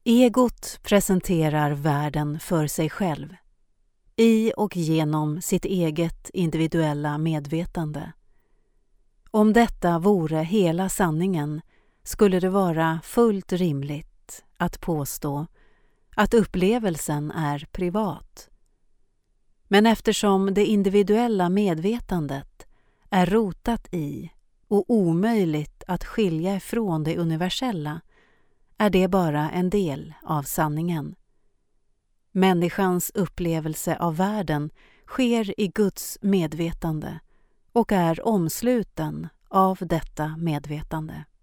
Egot presenterar världen för sig själv, i och genom sitt eget individuella medvetande. Om detta vore hela sanningen skulle det vara fullt rimligt att påstå att upplevelsen är privat. Men eftersom det individuella medvetandet är rotat i och omöjligt att skilja ifrån det universella är det bara en del av sanningen. Människans upplevelse av världen sker i Guds medvetande och är omsluten av detta medvetande.